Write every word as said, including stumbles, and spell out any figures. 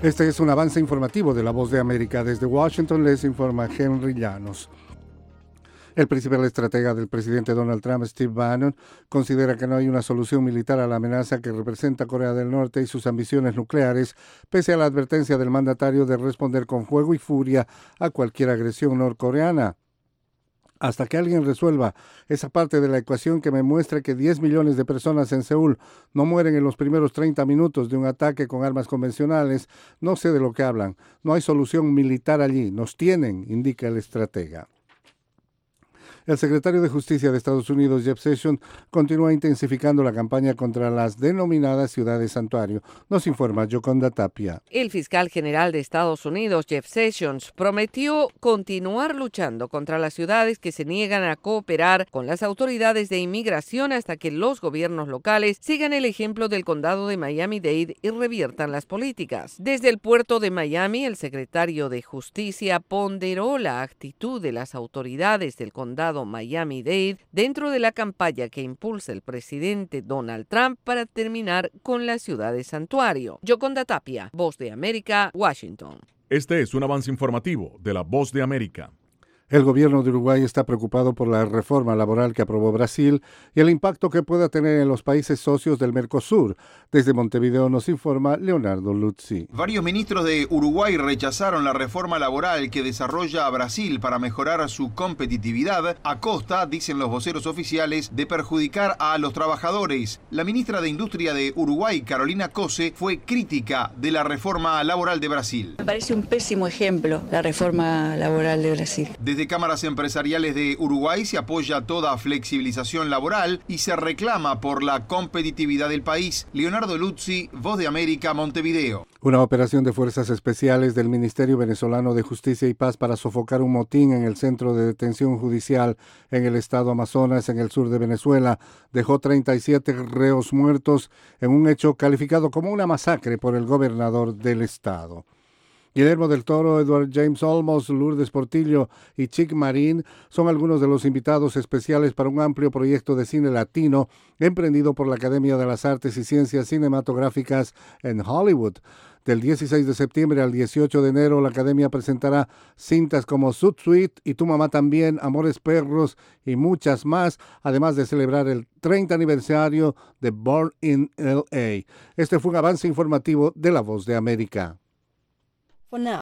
Este es un avance informativo de La Voz de América. Desde Washington les informa Henry Llanos. El principal estratega del presidente Donald Trump, Steve Bannon, considera que no hay una solución militar a la amenaza que representa Corea del Norte y sus ambiciones nucleares, pese a la advertencia del mandatario de responder con fuego y furia a cualquier agresión norcoreana. Hasta que alguien resuelva esa parte de la ecuación que me muestre que diez millones de personas en Seúl no mueren en los primeros treinta minutos de un ataque con armas convencionales, no sé de lo que hablan. No hay solución militar allí. Nos tienen, indica el estratega. El secretario de Justicia de Estados Unidos, Jeff Sessions, continúa intensificando la campaña contra las denominadas ciudades santuario. Nos informa Yoconda Tapia. El fiscal general de Estados Unidos, Jeff Sessions, prometió continuar luchando contra las ciudades que se niegan a cooperar con las autoridades de inmigración hasta que los gobiernos locales sigan el ejemplo del condado de Miami-Dade y reviertan las políticas. Desde el puerto de Miami, el secretario de Justicia ponderó la actitud de las autoridades del condado Miami-Dade dentro de la campaña que impulsa el presidente Donald Trump para terminar con las ciudades santuario. Yoconda Tapia, Voz de América, Washington. Este es un avance informativo de La Voz de América. El gobierno de Uruguay está preocupado por la reforma laboral que aprobó Brasil y el impacto que pueda tener en los países socios del Mercosur. Desde Montevideo nos informa Leonardo Luzzi. Varios ministros de Uruguay rechazaron la reforma laboral que desarrolla Brasil para mejorar su competitividad a costa, dicen los voceros oficiales, de perjudicar a los trabajadores. La ministra de Industria de Uruguay, Carolina Cose, fue crítica de la reforma laboral de Brasil. Me parece un pésimo ejemplo la reforma laboral de Brasil. Desde cámaras empresariales de Uruguay se apoya toda flexibilización laboral y se reclama por la competitividad del país. Leonardo Luzzi, Voz de América, Montevideo. Una operación de fuerzas especiales del Ministerio Venezolano de Justicia y Paz para sofocar un motín en el centro de detención judicial en el estado Amazonas, en el sur de Venezuela, dejó treinta y siete reos muertos en un hecho calificado como una masacre por el gobernador del estado. Guillermo del Toro, Edward James Olmos, Lourdes Portillo y Chick Marín son algunos de los invitados especiales para un amplio proyecto de cine latino emprendido por la Academia de las Artes y Ciencias Cinematográficas en Hollywood. Del dieciséis de septiembre al dieciocho de enero, la Academia presentará cintas como Suit Suite y Tu Mamá También, Amores Perros y muchas más, además de celebrar el treinta aniversario de Born in L A. Este fue un avance informativo de La Voz de América. For now.